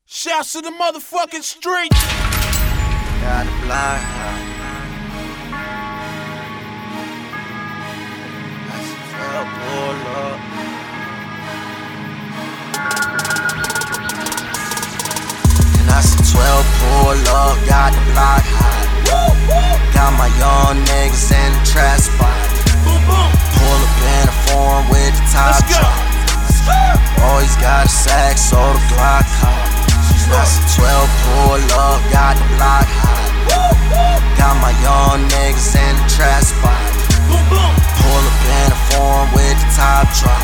Shouts to the motherfucking street. Got the block. That's a pull up. And that's a 12 pull up. Got the block hot. Got my young niggas in the trap spot. Pull up in a foreign with the top drop. Always got a sack, so the Glock hot. That's a 12 pull up, got the block hot. Got my young niggas in the trap spot. Pull up in a foreign with the top drop.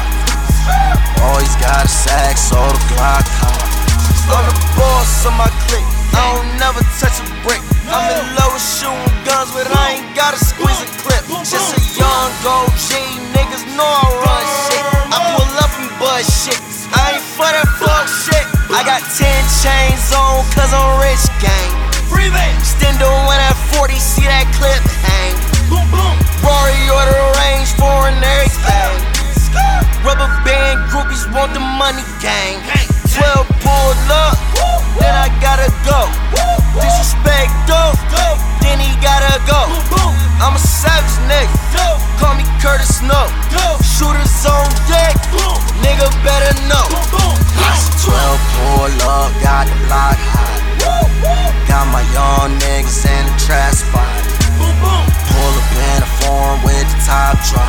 Always got a sack, so the Glock hot. I'm the boss of my clique, I don't never touch a brick. I'm in love with shooting guns, but I ain't gotta squeeze a clip. Just a young gold G, niggas know I run shit. I pull up and buzz shit, I ain't for that fuck shit. I got 10 chains on, cause I'm rich, gang. Stendo when at 40, see that clip hang. Rory or the range, foreign everything. Rubber band groupies want the money, gang. 12 pulled up, then I gotta go. Disrespect dope, then he gotta go. I'm a savage nigga, call me Curtis Snow. Shooters on deck, nigga better know. 12 pull up, got the block hot. Got my young niggas in the trap spot. Pull up in a foreign with the top drop.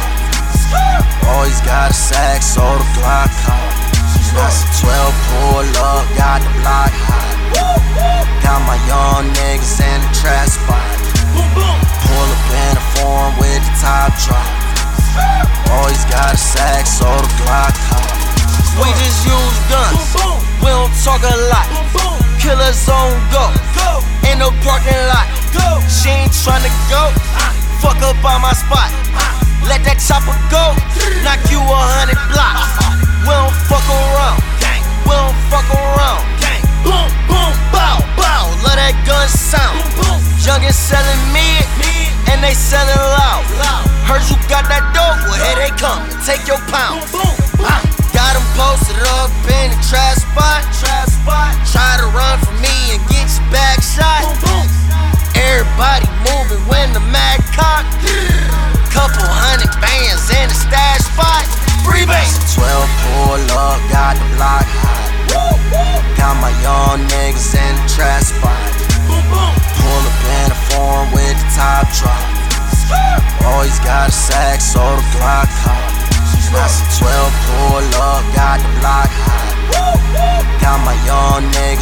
Always got a sack, so the Glock hot. That's a 12 pull up, got the block hot. Got my young niggas in the trap spot. Pull up in a foreign with the top drop. Always got a sack, so the Glock hot. We just use guns, we don't talk a lot. Killers on go, in the parking lot. She ain't tryna go, fuck up on my spot. Let that chopper go, knock you 100 blocks. We don't fuck around, we don't fuck around. Boom, boom, bow, bow, love that gun sound. Youngin' selling mid, and they sellin' loud. Heard you got that dope, well here they come, take your pound. Got them posted up in the trap spot. Try to run from me and get your back shot. Everybody moving when the mag cock. Couple hundred bands in the stash spot. Free base. 12 pull up, got the block hot. Got my young niggas in the trap spot. Pull up in a foreign with the top drop. Always got a sack, so the Glock hot. That's a 12 pull up, got the block hot. Got my young niggas